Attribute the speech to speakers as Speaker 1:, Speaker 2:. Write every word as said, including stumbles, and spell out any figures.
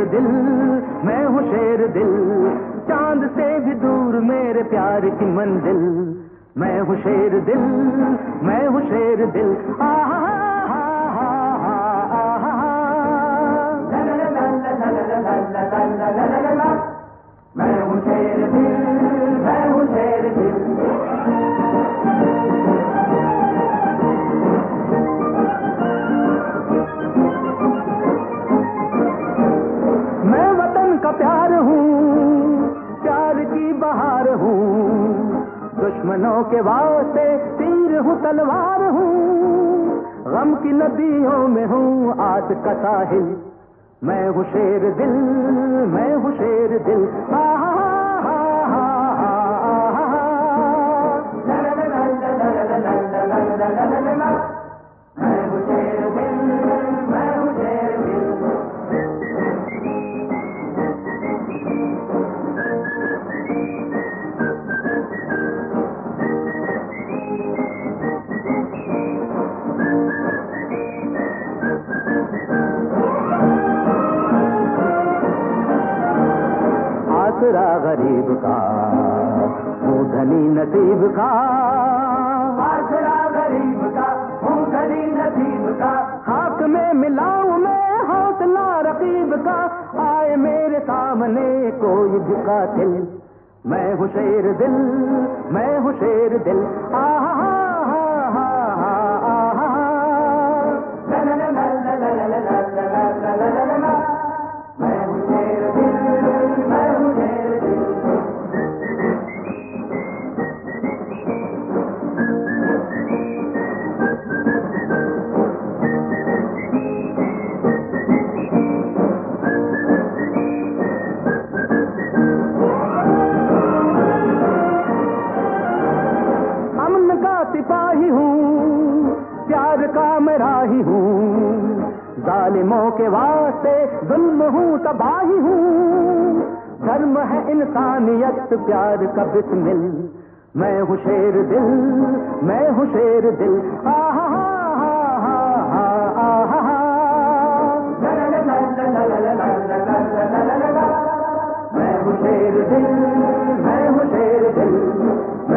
Speaker 1: दिल, मैं हूँ शेर दिल, चांद से भी दूर मेरे प्यार की मंजिल। मैं हूँ शेर दिल, मैं हूँ शेर दिल। आहा मैं हूँ शेर दिल, मैं हूँ शेर दिल। मैं वतन का प्यार हूँ, प्यार की बहार हूँ, दुश्मनों के वास्ते तीर हूँ तलवार हूँ, गम की नदियों में हूँ आस का साहिल। मैं हूँ शेर दिल, मैं हूँ शेर दिल। आहा मैं हूँ शेर दिल, मैं हूँ शेर दिल। आसरा गरीब का, हूँ धनी नसीब का। आसरा गरीब का, हूँ धनी नसीब का। खाक में मिलाऊं मैं हौसला रकीब का, आए मेरे सामने कोई झुका दिल। मैं हूँ शेर दिल, मैं हूँ शेर दिल। आहा मैं हूँ शेर दिल, मैं हूँ शेर दिल। अमन का सिपाही हूँ, प्यार का मैं राही हूँ, जालिमों के वास्ते जुल्म हूँ तबाही हूँ। धर्म है इंसानियत प्यार का बिस्मिल। मैं हूँ शेर दिल, मैं हूँ शेर दिल। आहा मैं हूँ शेर दिल, मैं हूँ शेर दिल।